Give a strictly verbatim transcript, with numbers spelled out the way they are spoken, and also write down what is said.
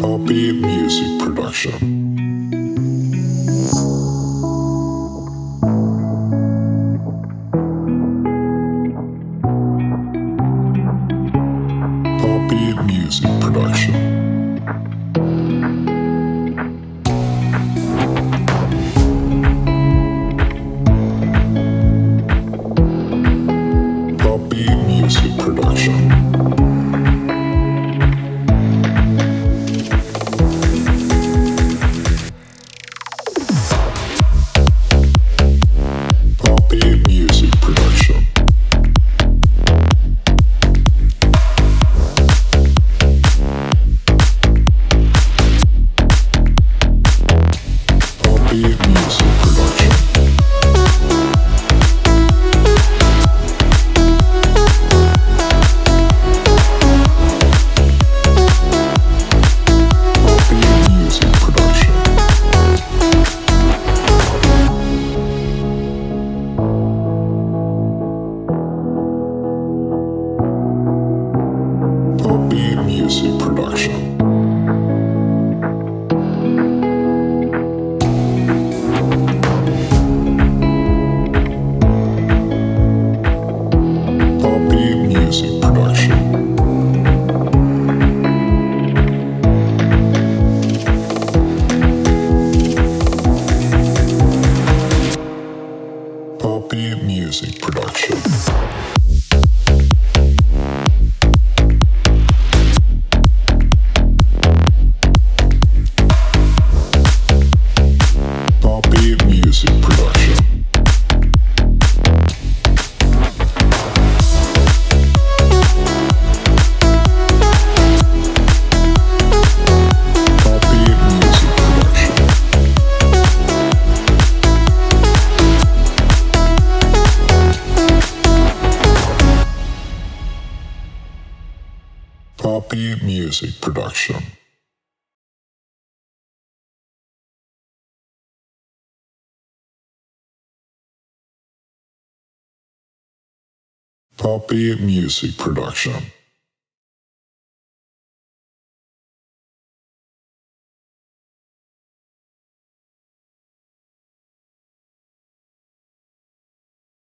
Poppy Music Production. Poppy Music Production. Poppy Music Production. Poppy Music Production. Poppy Music Production. Poppy Music Production. Poppy Music Production. Poppy Music Production. Poppy Music Production. Poppy Music Production. Poppy Music Production. Poppy Music Production. Poppy Music Production.